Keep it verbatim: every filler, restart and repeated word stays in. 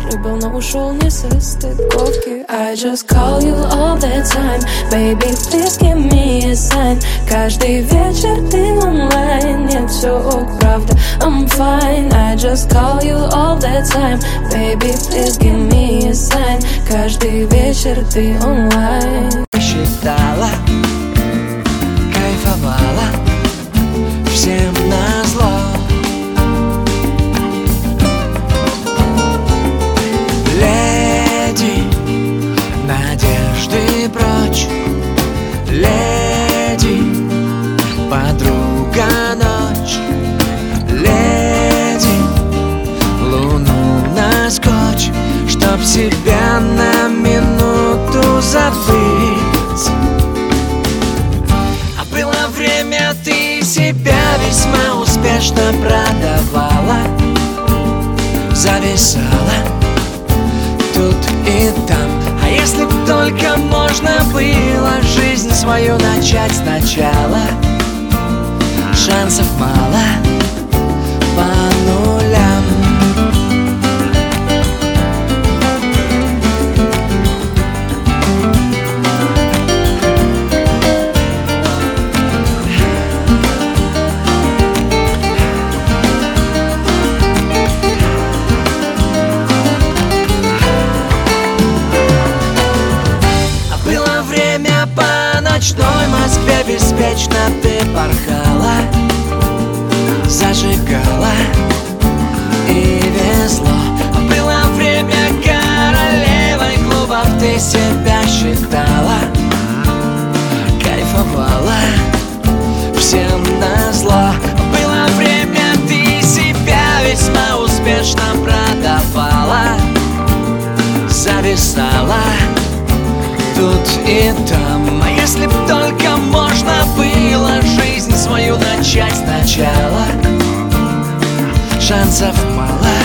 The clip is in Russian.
прибыл, но ушел не со стыковки. I just call you all the time, baby, please give me a sign. Каждый вечер ты онлайн, нет, все ок, правда, I'm fine. I just call you all the time, baby, please give me a sign. Каждый вечер ты онлайн. Считала, кайфовала, всем назло. Леди, надежды прочь. Леди, подруга ночь. Леди, луну на скотч, чтоб себя на минуту забыть. А было время, ты себя весьма успешно продавала, зависала тут и там. А если б только можно было жизнь свою начать сначала, шансов мало по нулям. По ночной Москве беспечно ты порхала, зажигала и везло. Было время, королевой клубов ты себя считала, кайфовала, всем назло. Было время, ты себя весьма успешно продавала, зависала тут и там. А если б только можно было жизнь свою начать сначала, шансов мало